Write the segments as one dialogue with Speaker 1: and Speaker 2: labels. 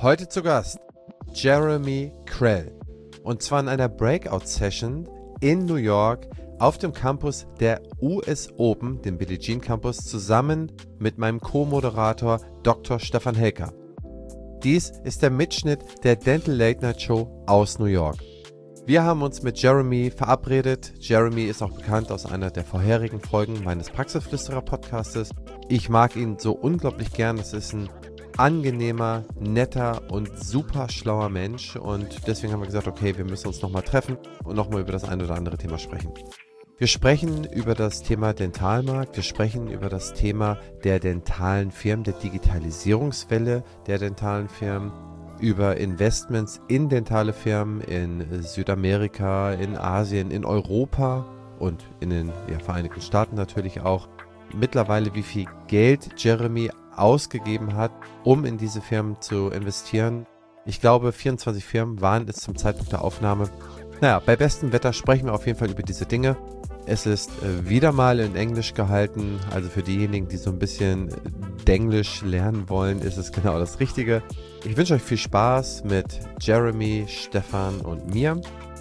Speaker 1: Heute zu Gast Jeremy Krell. Und zwar in einer Breakout-Session in New York auf dem Campus der US Open, dem Billie Jean Campus, zusammen mit meinem Co-Moderator Dr. Stefan Helker. Dies ist der Mitschnitt der Dental Late Night Show aus New York. Wir haben uns mit Jeremy verabredet. Jeremy ist auch bekannt aus einer der vorherigen Folgen meines Praxisflüsterer-Podcastes. Ich mag ihn so unglaublich gern. Das ist ein angenehmer, netter und super schlauer Mensch. Und deswegen haben wir gesagt, okay, wir müssen uns nochmal treffen und nochmal über das ein oder andere Thema sprechen. Wir sprechen über das Thema Dentalmarkt, wir sprechen über das Thema der dentalen Firmen, der Digitalisierungswelle der dentalen Firmen, über Investments in dentale Firmen in Südamerika, in Asien, in Europa und in den Vereinigten Staaten natürlich auch. Mittlerweile, wie viel Geld Jeremy ausgegeben hat, um in diese Firmen zu investieren. Ich glaube, 24 Firmen waren es zum Zeitpunkt der Aufnahme. Naja, bei bestem Wetter sprechen wir auf jeden Fall über diese Dinge. Es ist wieder mal in Englisch gehalten, also für diejenigen, die so ein bisschen Denglisch lernen wollen, ist es genau das Richtige. Ich wünsche euch viel Spaß mit Jeremy, Stefan und mir.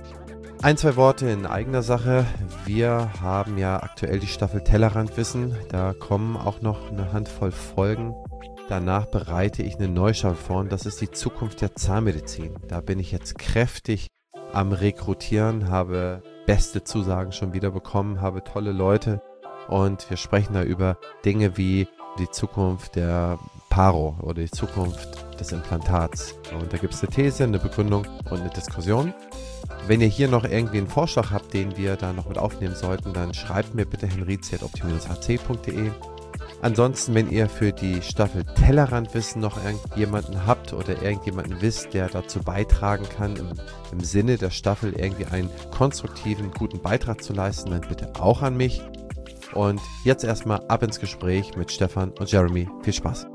Speaker 1: Ein, zwei Worte in eigener Sache. Wir haben ja aktuell die Staffel Tellerrandwissen. Da kommen auch noch eine Handvoll Folgen. Danach bereite ich eine Neustaffel vor und das ist die Zukunft der Zahnmedizin. Da bin ich jetzt kräftig am Rekrutieren, habe beste Zusagen schon wieder bekommen, habe tolle Leute und wir sprechen da über Dinge wie die Zukunft der Paro oder die Zukunft des Implantats. Und da gibt es eine These, eine Begründung und eine Diskussion. Wenn ihr hier noch irgendwie einen Vorschlag habt, den wir da noch mit aufnehmen sollten, dann schreibt mir bitte henrizi@opti-hc.de. Ansonsten, wenn ihr für die Staffel Tellerrandwissen noch irgendjemanden habt oder irgendjemanden wisst, der dazu beitragen kann, im Sinne der Staffel irgendwie einen konstruktiven, guten Beitrag zu leisten, dann bitte auch an mich. Und jetzt erstmal ab ins Gespräch mit Stefan und Jeremy. Viel Spaß!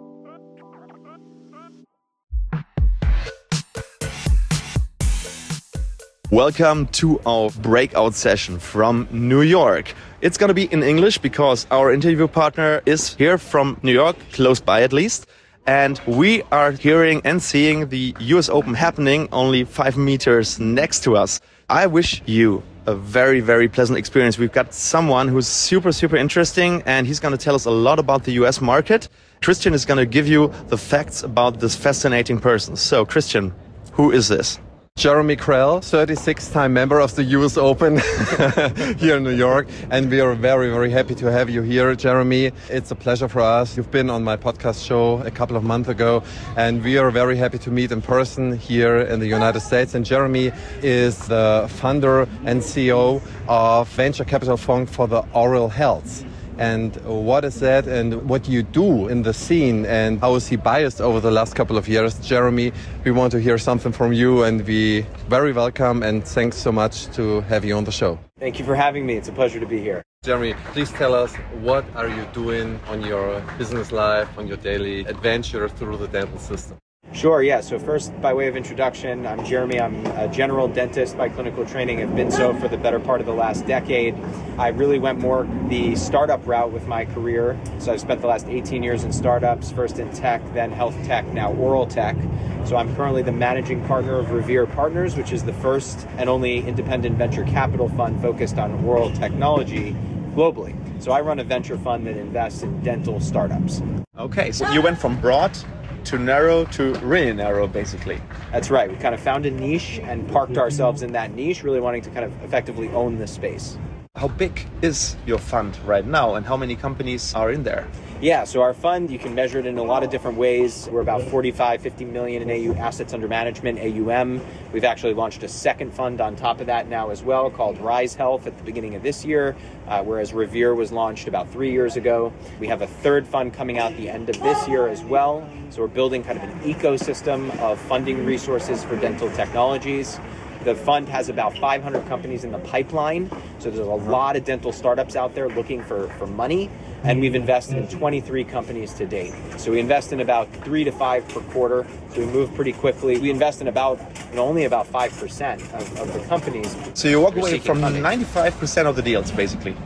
Speaker 2: Welcome to our breakout session from New York. It's going to be in English because our interview partner is here from New York, close by at least. And we are hearing and seeing the US Open happening only 5 meters next to us. I wish you a very, very pleasant experience. We've got someone who's super, super interesting and he's going to tell us a lot about the US market. Christian is going to give you the facts about this fascinating person. So Christian, who is this?
Speaker 1: Jeremy Krell, 36-time member of the US Open here in New York. And we are very, very happy to have you here, Jeremy. It's a pleasure for us. You've been on my podcast show a couple of months ago, and we are very happy to meet in person here in the United States. And Jeremy is the founder and CEO of venture capital fund for the oral health. And what is that and what you do in the scene and how is he biased over the last couple of years? Jeremy, we want to hear something from you and we very welcome and thanks so much to have you on the show.
Speaker 3: Thank you for having me. It's a pleasure to be here.
Speaker 1: Jeremy, please tell us, what are you doing on your business life, on your daily adventure through the dental system?
Speaker 3: Sure, yeah. So first, by way of introduction, I'm Jeremy. I'm a general dentist by clinical training. I've been so for the better part of the last decade. I really went more the startup route with my career. So I've spent the last 18 years in startups, first in tech, then health tech, now oral tech. So I'm currently the managing partner of Revere Partners, which is the first and only independent venture capital fund focused on oral technology globally. So I run a venture fund that invests in dental startups.
Speaker 2: Okay, so you went from broad to narrow to really narrow, basically.
Speaker 3: That's right. We kind of found a niche and parked ourselves in that niche, really wanting to kind of effectively own this space.
Speaker 2: How big is your fund right now and how many companies are in there?
Speaker 3: Yeah, so our fund, you can measure it in a lot of different ways. We're about 50 million in AU assets under management, AUM. We've actually launched a second fund on top of that now as well called Rise Health at the beginning of this year, whereas Revere was launched about 3 years ago. We have a third fund coming out the end of this year as well. So we're building kind of an ecosystem of funding resources for dental technologies. The fund has about 500 companies in the pipeline. So there's a lot of dental startups out there looking for money. And we've invested in 23 companies to date. So we invest in about 3 to 5 per quarter. So we move pretty quickly. We invest in about, only about 5% of the companies.
Speaker 2: So you walk away from 95% of the deals, basically.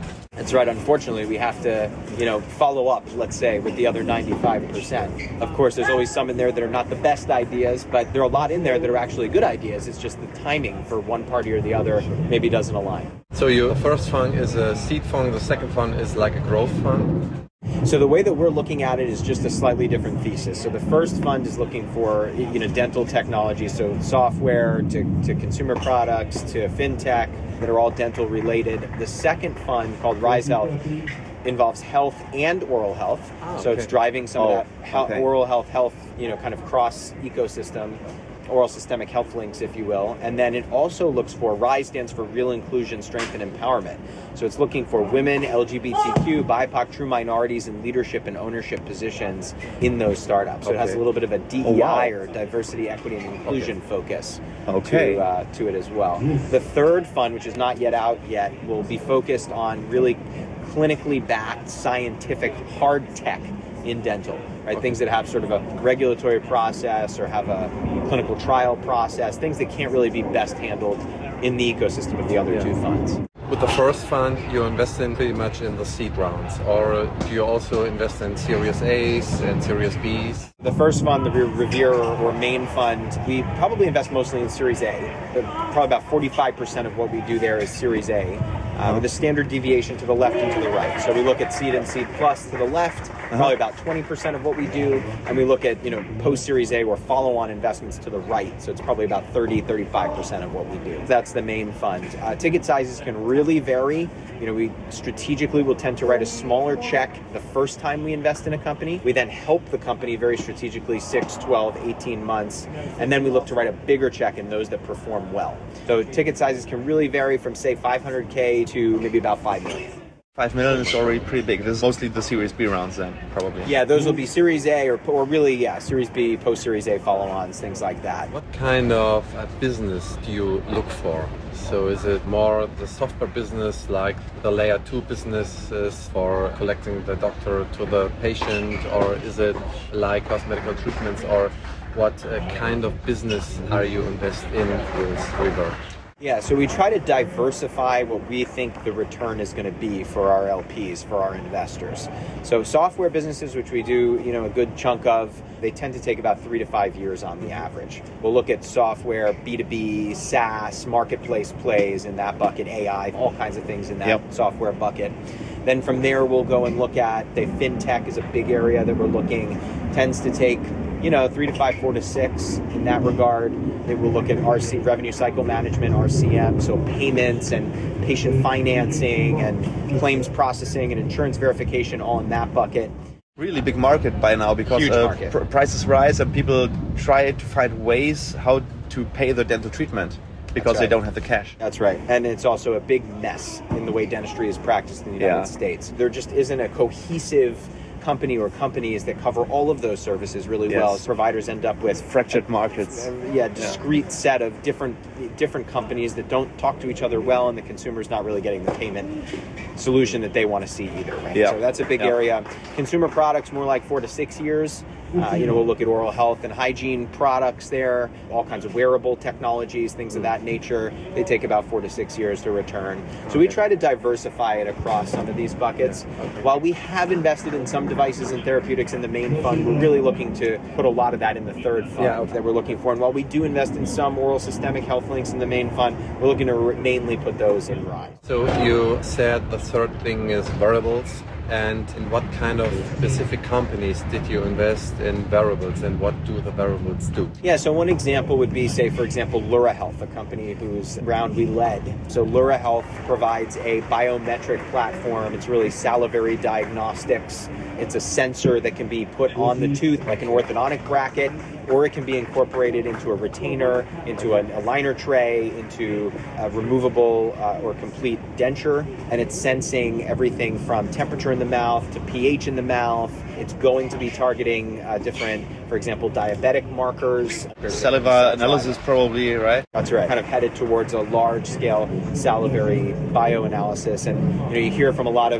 Speaker 3: That's right. Unfortunately, we have to, follow up, let's say, with the other 95%. Of course, there's always some in there that are not the best ideas, but there are a lot in there that are actually good ideas. It's just the timing for one party or the other maybe doesn't align.
Speaker 1: So your first fund is a seed fund, the second fund is like a growth fund?
Speaker 3: So the way that we're looking at it is just a slightly different thesis. So the first fund is looking for, dental technology, so software to consumer products to fintech that are all dental related. The second fund, called Rise Health, involves health and oral health. So it's driving some of that oral health, kind of cross ecosystem, oral systemic health links, if you will. And then it also looks for, RISE stands for Real Inclusion, Strength, and Empowerment. So it's looking for women, LGBTQ, BIPOC, true minorities in leadership and ownership positions in those startups. So it has a little bit of a DEI or diversity, equity, and inclusion focus to it as well. The third fund, which is not yet out yet, will be focused on really clinically backed scientific hard tech in dental, right? Things that have sort of a regulatory process or have a clinical trial process, things that can't really be best handled in the ecosystem of the other two funds.
Speaker 1: With the first fund, you invest in pretty much in the seed rounds, or do you also invest in Series A's and Series B's?
Speaker 3: The first fund, the Revere or main fund, we probably invest mostly in Series A. Probably about 45% of what we do there is Series A, with a standard deviation to the left and to the right. So we look at seed and seed plus to the left, probably about 20% of what we do, and we look at post-Series A or follow-on investments to the right. So it's probably about 30-35% of what we do. That's the main fund. Ticket sizes can really vary. We strategically will tend to write a smaller check the first time we invest in a company. We then help the company very strategically 6, 12, 18 months, and then we look to write a bigger check in those that perform well. So ticket sizes can really vary from, say, $500K to maybe about $5 million.
Speaker 2: 5 million is already pretty big. This is mostly the Series B rounds then, probably.
Speaker 3: Yeah, those will be Series A or really, Series B, post-Series A follow-ons, things like that.
Speaker 1: What kind of business do you look for? So is it more the software business, like the layer 2 businesses for collecting the doctor to the patient, or is it like cosmetical treatments, or what kind of business are you invest in with Revere?
Speaker 3: Yeah, so we try to diversify what we think the return is going to be for our LPs, for our investors. So software businesses, which we do, a good chunk of, they tend to take about 3 to 5 years on the average. We'll look at software, B2B, SaaS, marketplace plays in that bucket, AI, all kinds of things in that software bucket. Then from there, we'll go and look at, fintech is a big area that we're looking, tends to take 3 to 5, 4 to 6 in that regard. They will look at RC, revenue cycle management, RCM, so payments and patient financing and claims processing and insurance verification, all in that bucket.
Speaker 2: Really big market by now because prices rise and people try to find ways how to pay the dental treatment because they don't have the cash.
Speaker 3: That's right. And it's also a big mess in the way dentistry is practiced in the United States. There just isn't a cohesive company or companies that cover all of those services really well. Providers end up with
Speaker 2: fractured markets.
Speaker 3: Discrete set of different companies that don't talk to each other well, and the consumer's not really getting the payment solution that they want to see either. Right? So that's a big area. Consumer products, more like 4 to 6 years. We'll look at oral health and hygiene products there, all kinds of wearable technologies, things of that nature. They take about 4 to 6 years to return. So we try to diversify it across some of these buckets. While we have invested in some devices and therapeutics in the main fund, we're really looking to put a lot of that in the third fund that we're looking for. And while we do invest in some oral systemic health links in the main fund, we're looking to mainly put those in RISE.
Speaker 1: So you said the third thing is wearables. And in what kind of specific companies did you invest in wearables, and what do the wearables do? Yeah,
Speaker 3: so one example would be, say, for example, Lura Health, a company whose round we led. So Lura Health provides a biometric platform. It's really salivary diagnostics. It's a sensor that can be put on the tooth like an orthodontic bracket, or it can be incorporated into a retainer, into a liner tray, into a removable or complete denture. And it's sensing everything from temperature in the mouth to pH in the mouth. It's going to be targeting different, for example, diabetic markers.
Speaker 2: Saliva analysis probably, right?
Speaker 3: That's right. Kind of headed towards a large-scale salivary bioanalysis. And you hear from a lot of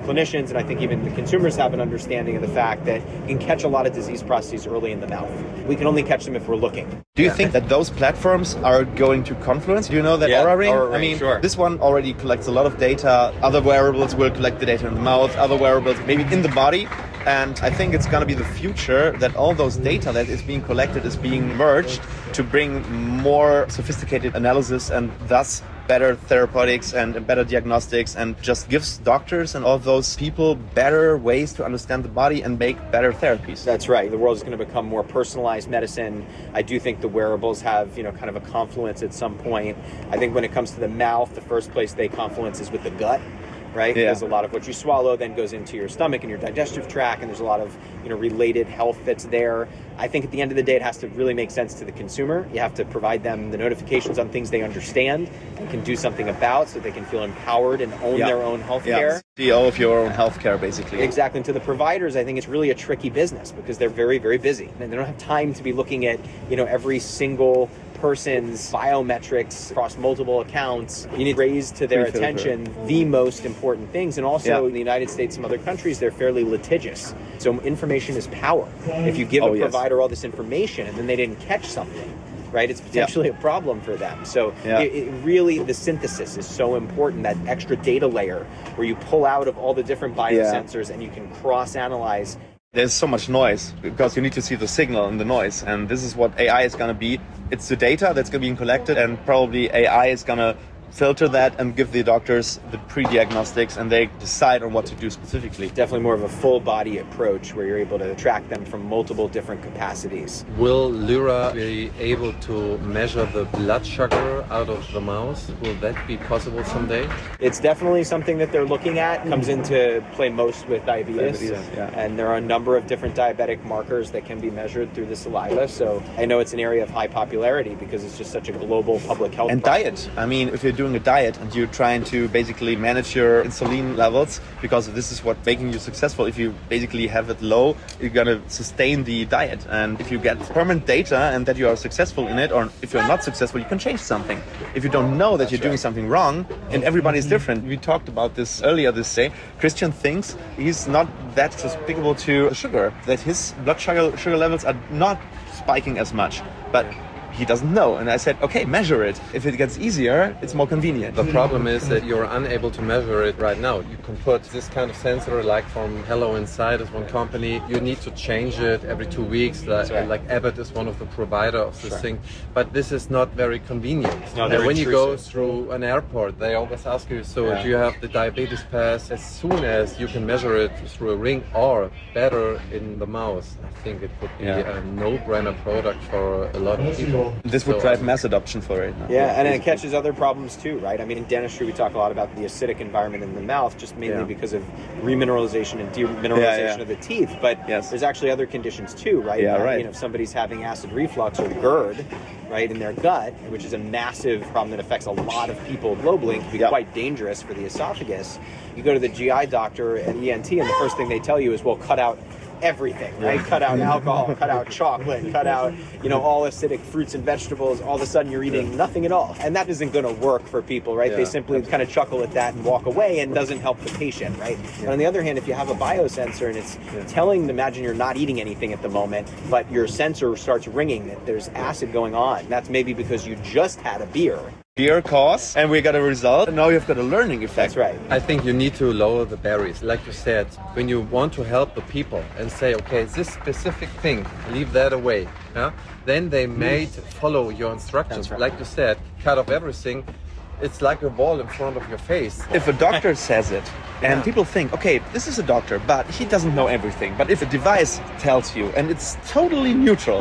Speaker 3: clinicians and I think even the consumers have an understanding of the fact that you can catch a lot of disease processes early in the mouth. We can only catch them if we're looking.
Speaker 2: Do you think that those platforms are going to Confluence? Do you know that Oura Ring?
Speaker 3: Oura Ring,
Speaker 2: I mean,
Speaker 3: sure.
Speaker 2: This one already collects a lot of data. Other wearables will collect the data in the mouth, other wearables maybe in the body. And I think it's going to be the future that all those data that is being collected is being merged to bring more sophisticated analysis and thus better therapeutics and better diagnostics, and just gives doctors and all those people better ways to understand the body and make better therapies.
Speaker 3: That's right. The world is going to become more personalized medicine. I do think the wearables have, kind of a confluence at some point. I think when it comes to the mouth, the first place they confluence is with the gut. Right?
Speaker 2: Yeah.
Speaker 3: Because a lot of what you swallow then goes into your stomach and your digestive tract, and there's a lot of related health that's there. I think at the end of the day, it has to really make sense to the consumer. You have to provide them the notifications on things they understand and can do something about, so they can feel empowered and own their own healthcare.
Speaker 2: CEO of your own healthcare, basically.
Speaker 3: Exactly. And to the providers, I think it's really a tricky business because they're very, very busy and they don't have time to be looking at every single person's biometrics across multiple accounts. You need to raise to their attention the most important things. And also in the United States and other countries, they're fairly litigious. So information is power. If you give a provider all this information and then they didn't catch something, right, it's potentially a problem for them. So it really, the synthesis is so important, that extra data layer where you pull out of all the different biosensors and you can cross-analyze.
Speaker 2: There's so much noise because you need to see the signal and the noise. And this is what AI is going to be. It's the data that's going to be collected, and probably AI is going to filter that and give the doctors the pre-diagnostics, and they decide on what to do specifically.
Speaker 3: Definitely more of a full body approach where you're able to track them from multiple different capacities.
Speaker 1: Will Lyra be able to measure the blood sugar out of the mouse? Will that be possible someday?
Speaker 3: It's definitely something that they're looking at. It comes into play most with diabetes. And there are a number of different diabetic markers that can be measured through the saliva. So I know it's an area of high popularity because it's just such a global public health
Speaker 2: and
Speaker 3: problem.
Speaker 2: Diet. I mean, if you're doing a diet and you're trying to basically manage your insulin levels, because this is what making you successful. If you basically have it low, you're going to sustain the diet. And if you get permanent data and that you are successful in it, or if you're not successful, you can change something. If you don't know that you're doing something wrong, and everybody is different. We talked about this earlier this day. Christian thinks he's not that susceptible to sugar, that his blood sugar levels are not spiking as much. But he doesn't know. And I said, okay, measure it. If it gets easier, it's more convenient.
Speaker 1: The problem is that you're unable to measure it right now. You can put this kind of sensor, like from Hello Inside is one company. You need to change it every 2 weeks. Like Abbott is one of the provider of this thing. But this is not very convenient.
Speaker 3: No,
Speaker 1: and when you go through an airport, they always ask you, so do you have the diabetes pass? As soon as you can measure it through a ring, or better in the mouse, I think it would be a no-brainer product for a lot of people.
Speaker 2: This would drive mass adoption for it.
Speaker 3: And it catches other problems too, right? I mean, in dentistry, we talk a lot about the acidic environment in the mouth, just mainly because of remineralization and demineralization of the teeth. But there's actually other conditions too, right? If somebody's having acid reflux or GERD, right, in their gut, which is a massive problem that affects a lot of people globally and can be quite dangerous for the esophagus. You go to the GI doctor at ENT, and the first thing they tell you is, well, cut out everything, right? Cut out alcohol, cut out chocolate, cut out, all acidic fruits and vegetables. All of a sudden you're eating nothing at all. And that isn't going to work for people, right? They simply kind of chuckle at that and walk away, and doesn't help the patient, right? And on the other hand, if you have a biosensor and it's telling, imagine you're not eating anything at the moment, but your sensor starts ringing that there's acid going on. That's maybe because you just had a beer.
Speaker 2: Beer cause, and we got a result, and now you've got a learning effect.
Speaker 3: That's right.
Speaker 1: I think you need to lower the barriers. Like you said, when you want to help the people and say, okay, this specific thing, leave that away, then they may follow your instructions. Like you said, cut off everything. It's like a wall in front of your face.
Speaker 2: If a doctor says it, and people think, okay, this is a doctor, but he doesn't know everything. But if a device tells you, and it's totally neutral,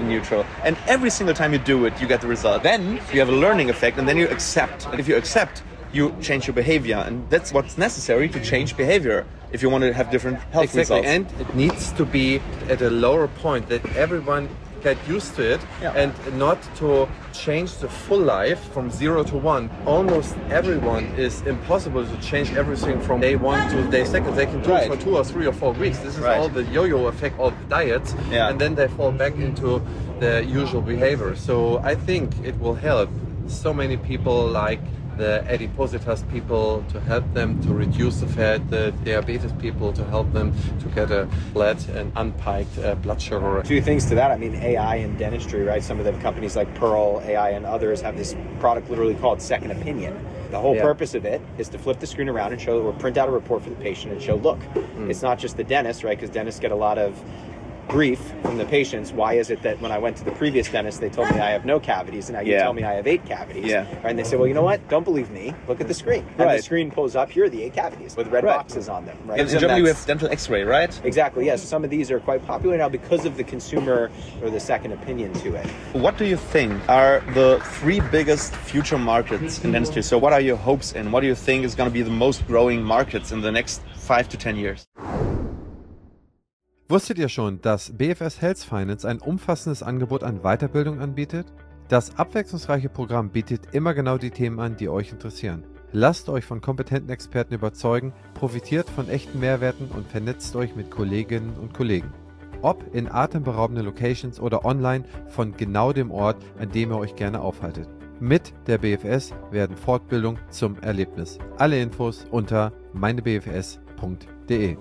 Speaker 2: and every single time you do it, you get the result, then you have a learning effect, and then you accept. And if you accept, you change your behavior. And that's what's necessary to change behavior if you want to have different health results.
Speaker 1: And it needs to be at a lower point that everyone get used to it, and not to change the full life from 0 to 1. Almost everyone is impossible to change everything from day 1 to day 2. They can do it for 2 or 3 or 4 weeks. This is all the yo-yo effect of the diets, and then they fall back into the usual behavior. So I think it will help so many people, like the adipositas people to help them to reduce the fat, the diabetes people to help them to get a flat and unpiked blood sugar.
Speaker 3: Two things to that. I mean, AI in dentistry, right? Some of the companies like Pearl AI and others have this product literally called Second Opinion. The whole purpose of it is to flip the screen around and show, or print out a report for the patient and show, look, it's not just the dentist, right? Because dentists get a lot of grief from the patients. Why is it that when I went to the previous dentist, they told me I have no cavities, and now you tell me I have 8 cavities? Right? And they say, well, you know what? Don't believe me. Look at the screen. And the screen pulls up, here are the 8 cavities with red boxes on them. Right?
Speaker 2: In Germany, we have dental x-ray, right?
Speaker 3: Exactly, yes. Some of these are quite popular now because of the consumer or the second opinion to it.
Speaker 2: What do you think are the 3 biggest future markets in dentistry? So what are your hopes and what do you think is going to be the most growing markets in the next 5 to 10 years?
Speaker 1: Wusstet ihr schon, dass BFS Health Finance ein umfassendes Angebot an Weiterbildung anbietet? Das abwechslungsreiche Programm bietet immer genau die Themen an, die euch interessieren. Lasst euch von kompetenten Experten überzeugen, profitiert von echten Mehrwerten und vernetzt euch mit Kolleginnen und Kollegen. Ob in atemberaubenden Locations oder online von genau dem Ort, an dem ihr euch gerne aufhaltet. Mit der BFS werden Fortbildung zum Erlebnis. Alle Infos unter meinebfs.de.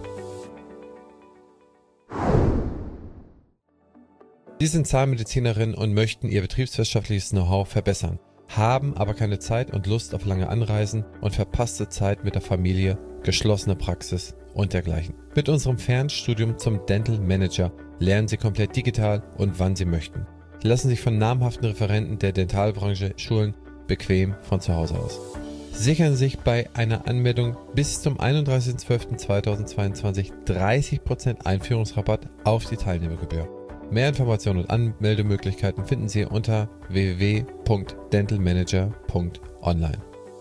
Speaker 1: Sie sind Zahnmedizinerinnen und möchten ihr betriebswirtschaftliches Know-how verbessern, haben aber keine Zeit und Lust auf lange Anreisen und verpasste Zeit mit der Familie, geschlossene Praxis und dergleichen. Mit unserem Fernstudium zum Dental Manager lernen Sie komplett digital und wann Sie möchten. Lassen sich von namhaften Referenten der Dentalbranche schulen, bequem von zu Hause aus. Sichern Sie sich bei einer Anmeldung bis zum 31.12.2022 30% Einführungsrabatt auf die Teilnehmergebühr. Mehr Informationen und Anmeldemöglichkeiten finden Sie unter www.dentalmanager.online.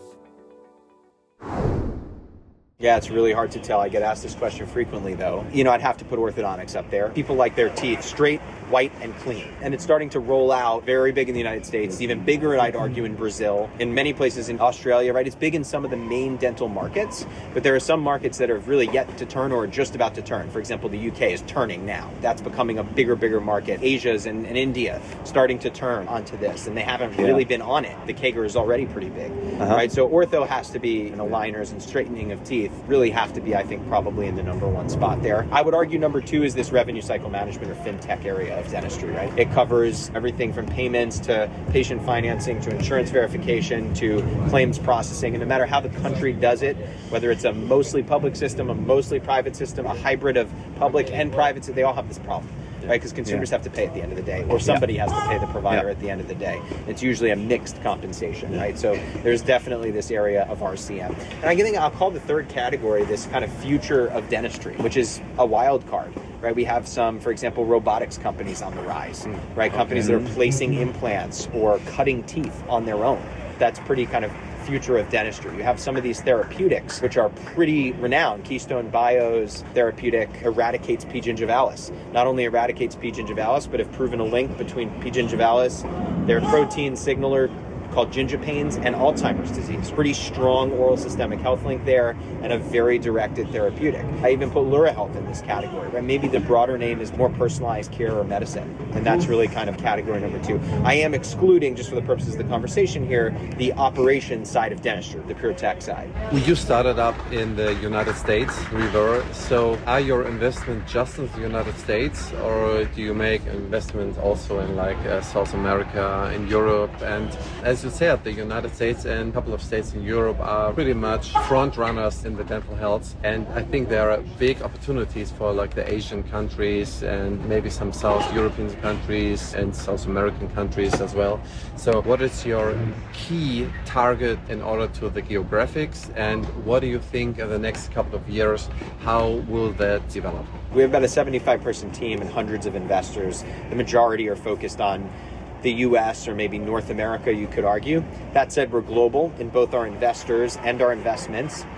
Speaker 3: Yeah, it's really hard to tell. I get asked this question frequently, though. You know, I'd have to put orthodontics up there. People like their teeth straight, white, and clean. And it's starting to roll out very big in the United States, even bigger, I'd argue, in Brazil, in many places in Australia, right? It's big in some of the main dental markets, but there are some markets that are really yet to turn or just about to turn. For example, the UK is turning now. That's becoming a bigger market. Asia's and India starting to turn onto this, and they haven't really been on it. The CAGR is already pretty big, right? So ortho has to be, and aligners and straightening of teeth really have to be, I think, probably in the number 1 spot there. I would argue number 2 is this revenue cycle management or fintech area of dentistry, right? It covers everything from payments to patient financing to insurance verification to claims processing. And no matter how the country does it, whether it's a mostly public system, a mostly private system, a hybrid of public and private, they all have this problem. Right, because consumers have to pay at the end of the day, or somebody has to pay the provider at the end of the day. It's usually a mixed compensation, right? So there's definitely this area of RCM. And I think I'll call the third category this kind of future of dentistry, which is a wild card, right? We have some, for example, robotics companies on the rise, right? Companies that are placing implants or cutting teeth on their own. That's pretty kind of future of dentistry. You have some of these therapeutics, which are pretty renowned. Keystone Bio's therapeutic eradicates P. gingivalis. Not only eradicates P. gingivalis, but have proven a link between P. gingivalis, their protein signaler called gingipains, and Alzheimer's disease. Pretty strong oral systemic health link there, and a very directed therapeutic. I even put Lura Health in this category, right? Maybe the broader name is more personalized care or medicine, and that's really kind of category number 2. I am excluding, just for the purposes of the conversation here, the operations side of dentistry, the pure tech side.
Speaker 1: You started up in the United States, we were. So are your investments just in the United States, or do you make investments also in like South America, in Europe? And as you said, the United States and a couple of states in Europe are pretty much front runners in the dental health, and I think there are big opportunities for like the Asian countries and maybe some South European countries and South American countries as well. So what is your key target in order to the geographics, and what do you think in the next couple of years, how will that develop?
Speaker 3: We have about a 75-person team and hundreds of investors. The majority are focused on the US or maybe North America, you could argue. That said, we're global in both our investors and our investments.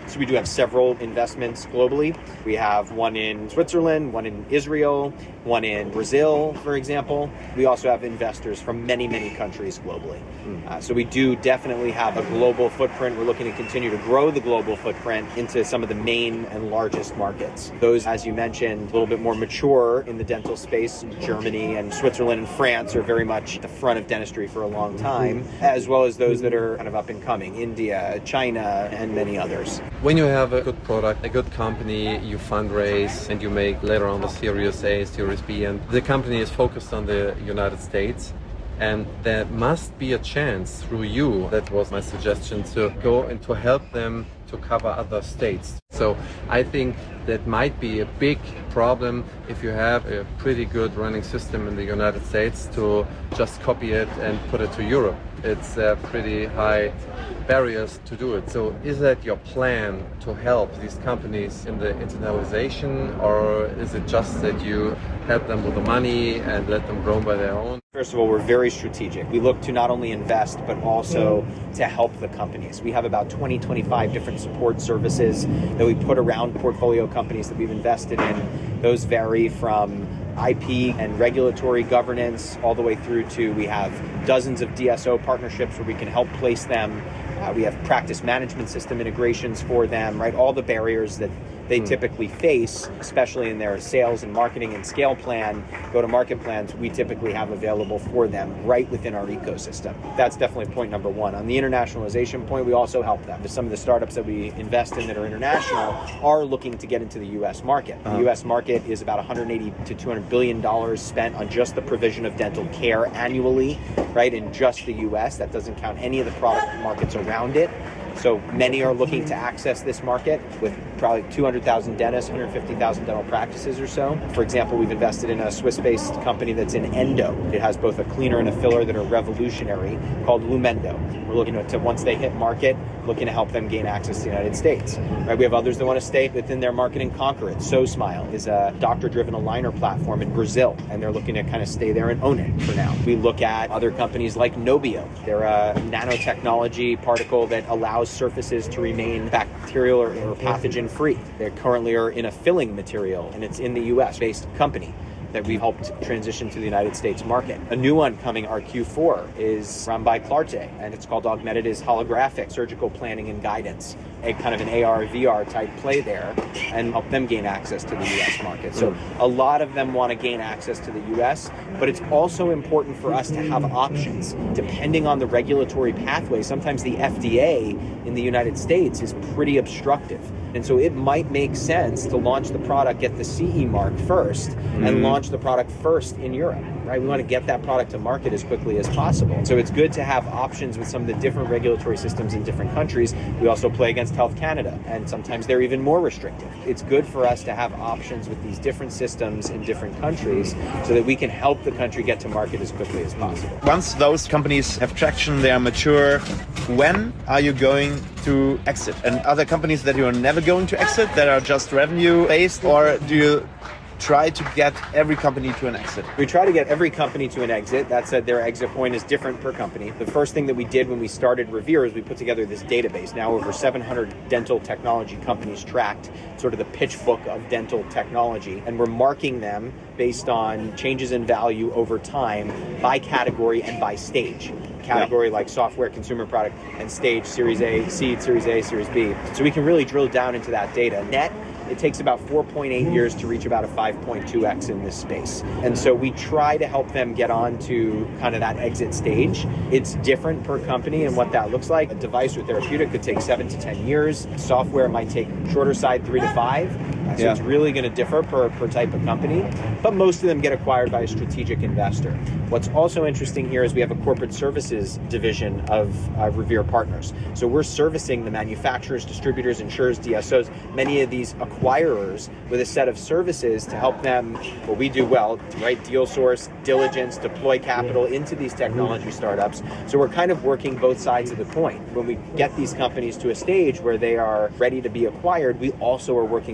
Speaker 3: So we do have several investments globally. We have one in Switzerland, one in Israel, one in Brazil, for example. We also have investors from many, many countries globally. So we do definitely have a global footprint. We're looking to continue to grow the global footprint into some of the main and largest markets. Those, as you mentioned, a little bit more mature in the dental space. Germany and Switzerland and France are very much at the front of dentistry for a long time, as well as those that are kind of up and coming, India, China, and many others.
Speaker 1: When you have a good product, a good company, you fundraise and you make later on the Series A, Series B, and the company is focused on the United States. And there must be a chance through you, that was my suggestion, to go and to help them to cover other states. So I think that might be a big problem if you have a pretty good running system in the United States to just copy it and put it to Europe. It's pretty high barriers to do it. So is that your plan to help these companies in the internationalization, or is it just that you help them with the money and let them grow by their own?
Speaker 3: First of all, we're very strategic. We look to not only invest, but also to help the companies. We have about 25 different support services that we put around portfolio companies that we've invested in. Those vary from IP and regulatory governance all the way through to, we have dozens of DSO partnerships where we can help place them. We have practice management system integrations for them, right? All the barriers that they typically face, especially in their sales and marketing and scale plan, go-to-market plans, we typically have available for them right within our ecosystem. That's definitely point number one. On the internationalization point, we also help them. Some of the startups that we invest in that are international are looking to get into the U.S. market. The U.S. market is about $180 to $200 billion spent on just the provision of dental care annually, right, in just the U.S. That doesn't count any of the product markets around it. So many are looking to access this market with probably 200,000 dentists, 150,000 dental practices or so. For example, we've invested in a Swiss-based company that's in endo. It has both a cleaner and a filler that are revolutionary called Lumendo. We're looking to, once they hit market, looking to help them gain access to the United States. Right? We have others that want to stay within their market and conquer it. SoSmile is a doctor-driven aligner platform in Brazil, and they're looking to kind of stay there and own it for now. We look at other companies like Nobio. They're a nanotechnology particle that allows surfaces to remain bacterial or pathogen-free. They currently are in a filling material, and it's in the US-based company that we helped transition to the United States market. A new one coming, our Q4, is run by Clarté, and it's called Augmented as Holographic Surgical Planning and Guidance, a kind of an AR, VR type play there, and help them gain access to the US market. So a lot of them want to gain access to the US, but it's also important for us to have options. Depending on the regulatory pathway, sometimes the FDA in the United States is pretty obstructive. And so it might make sense to launch the product, get the CE mark first, and launch the product first in Europe, right? We want to get that product to market as quickly as possible. So it's good to have options with some of the different regulatory systems in different countries. We also play against Health Canada, and sometimes they're even more restrictive. It's good for us to have options with these different systems in different countries so that we can help the country get to market as quickly as possible.
Speaker 2: Once those companies have traction, they are mature, when are you going to exit? And other companies that you are never going to exit, that are just revenue based, or do you try to get every company to an exit?
Speaker 3: We try to get every company to an exit. That said, their exit point is different per company. The first thing that we did when we started Revere is we put together this database. Now over 700 dental technology companies tracked, sort of the pitch book of dental technology, and we're marking them based on changes in value over time by category and by stage. Category like software, consumer product, and stage, Series A, seed, Series A, Series B. So we can really drill down into that data. Net, it takes about 4.8 years to reach about a 5.2x in this space. And so we try to help them get on to kind of that exit stage. It's different per company and what that looks like. A device or therapeutic could take 7 to 10 years. Software might take shorter side, 3 to 5. So it's really going to differ per type of company, but most of them get acquired by a strategic investor. What's also interesting here is we have a corporate services division of Revere Partners. So we're servicing the manufacturers, distributors, insurers, DSOs, many of these acquirers with a set of services to help them, what we do well, right? Deal source, diligence, deploy capital into these technology startups. So we're kind of working both sides of the coin. When we get these companies to a stage where they are ready to be acquired, we also are working with the acquirer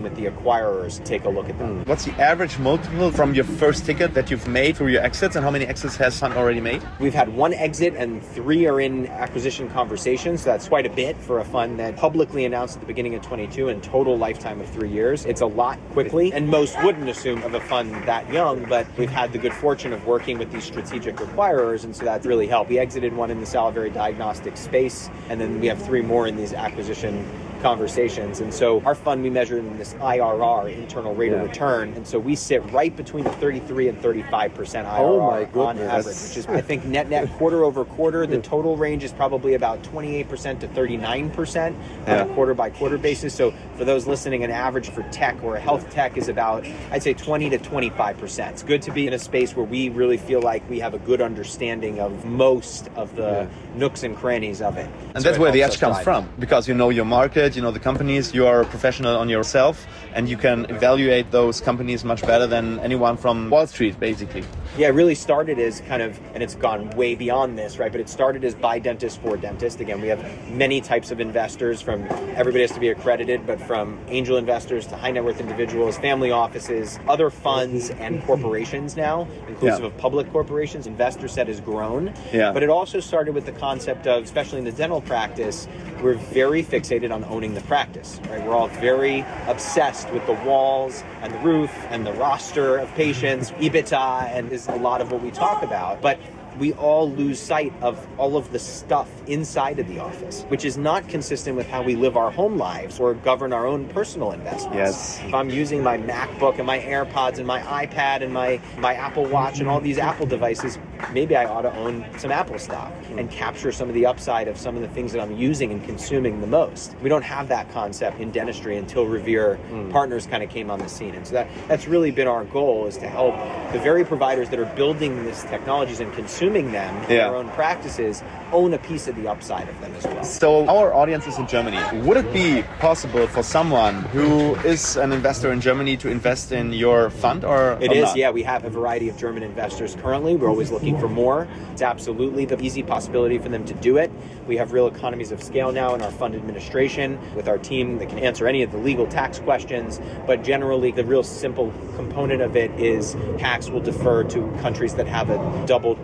Speaker 3: acquirers to take a look at them.
Speaker 2: What's the average multiple from your first ticket that you've made through your exits, and how many exits has Fund already made?
Speaker 3: We've had 1 exit and 3 are in acquisition conversations. So that's quite a bit for a fund that publicly announced at the beginning of 22 and total lifetime of 3 years. It's a lot quickly, and most wouldn't assume of a fund that young, but we've had the good fortune of working with these strategic acquirers, and so that's really helped. We exited one in the salivary diagnostic space, and then we have 3 more in these acquisition conversations. And so our fund, we measure in this IRR, internal rate of return. And so we sit right between the 33 and 35% IRR on average, which is, I think, net quarter over quarter. The total range is probably about 28% to 39% on a quarter by quarter basis. So for those listening, an average for tech or health tech is about, I'd say, 20 to 25%. It's good to be in a space where we really feel like we have a good understanding of most of the nooks and crannies of it.
Speaker 2: And so that's where the edge comes from, because you know your market, you know the companies, you are a professional on yourself, and you can evaluate those companies much better than anyone from Wall Street, basically.
Speaker 3: Yeah, it really started as kind of, and it's gone way beyond this, right? But it started as by dentist for dentist. Again, we have many types of investors, from everybody has to be accredited, but from angel investors to high net worth individuals, family offices, other funds and corporations now, inclusive of public corporations. Investor set has grown. But it also started with the concept of, especially in the dental practice, we're very fixated on owning the practice, right? We're all very obsessed with the walls and the roof and the roster of patients, EBITDA, and is a lot of what we talk about. But we all lose sight of all of the stuff inside of the office, which is not consistent with how we live our home lives or govern our own personal investments. If I'm using my MacBook and my AirPods and my iPad and my Apple Watch and all these Apple devices, maybe I ought to own some Apple stock and capture some of the upside of some of the things that I'm using and consuming the most. We don't have that concept in dentistry until Revere Partners kind of came on the scene. And so that's really been our goal, is to help the very providers that are building these technologies and consuming them in their own practices own a piece of the upside of them as well.
Speaker 2: So our audience is in Germany. Would it be possible for someone who is an investor in Germany to invest in your fund, or
Speaker 3: it is?
Speaker 2: Not?
Speaker 3: Yeah, we have a variety of German investors currently. We're always looking for more. It's absolutely the easy possibility for them to do it. We have real economies of scale now in our fund administration with our team that can answer any of the legal tax questions. But generally, the real simple component of it is tax will defer to countries that have a double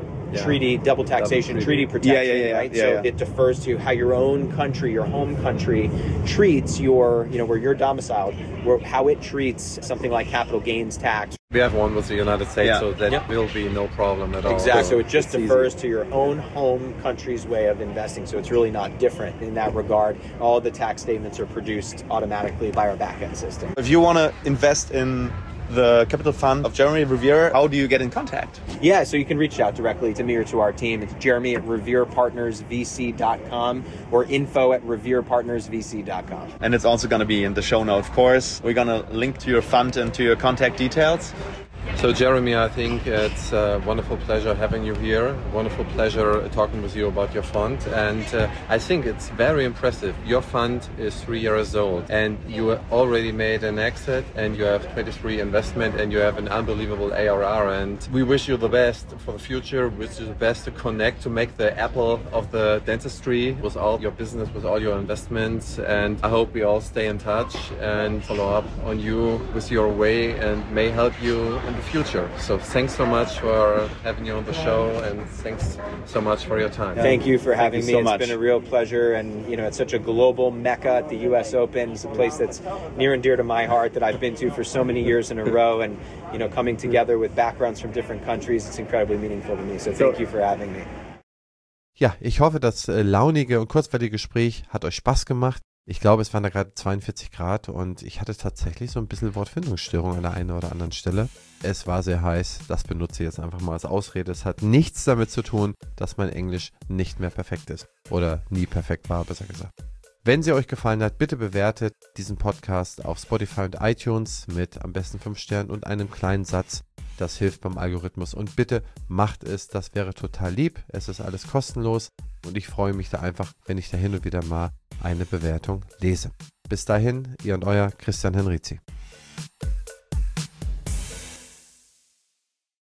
Speaker 3: taxation treaty protection, right? So it defers to how your own country, your home country, treats your, where you're domiciled, how it treats something like capital gains tax.
Speaker 1: We have one with the United States, so that will be no problem at all.
Speaker 3: Exactly. So it just defers to your own home country's way of investing. So it's really not different in that regard. All the tax statements are produced automatically by our back-end system.
Speaker 2: If you want to invest in the Capital Fund of Jeremy Revere, how do you get in contact?
Speaker 3: Yeah, so you can reach out directly to me or to our team. It's jeremy@reverepartnersvc.com or info@reverepartnersvc.com.
Speaker 2: And it's also going to be in the show notes, of course. We're going to link to your fund and to your contact details.
Speaker 1: So Jeremy, I think it's a wonderful pleasure having you here. Wonderful pleasure talking with you about your fund. And I think it's very impressive. Your fund is 3 years old and you already made an exit and you have 23 investment and you have an unbelievable ARR. And we wish you the best for the future. We wish you the best to connect, to make the Apple of the dentistry with all your business, with all your investments. And I hope we all stay in touch and follow up on you with your way and may help you in the future. So thanks so much for having you on the show, and thanks so much for your time.
Speaker 3: Thank you for having me. It's been a real pleasure, and it's such a global mecca at the US Open. It's a place that's near and dear to my heart that I've been to for so many years in a row, and coming together with backgrounds from different countries, it's incredibly meaningful to me. So thank you for having me.
Speaker 1: Ja, ich hoffe, das launige und kurzweilige Gespräch hat euch Spaß gemacht. Ich glaube, es waren da gerade 42 Grad und ich hatte tatsächlich so ein bisschen Wortfindungsstörung an der einen oder anderen Stelle. Es war sehr heiß, das benutze ich jetzt einfach mal als Ausrede. Es hat nichts damit zu tun, dass mein Englisch nicht mehr perfekt ist. Oder nie perfekt war, besser gesagt. Wenn sie euch gefallen hat, bitte bewertet diesen Podcast auf Spotify und iTunes mit am besten 5 Sternen und einem kleinen Satz. Das hilft beim Algorithmus und bitte macht es, das wäre total lieb. Es ist alles kostenlos und ich freue mich da einfach, wenn ich da hin und wieder mal eine Bewertung lese. Bis dahin, ihr und euer Christian Henrizi.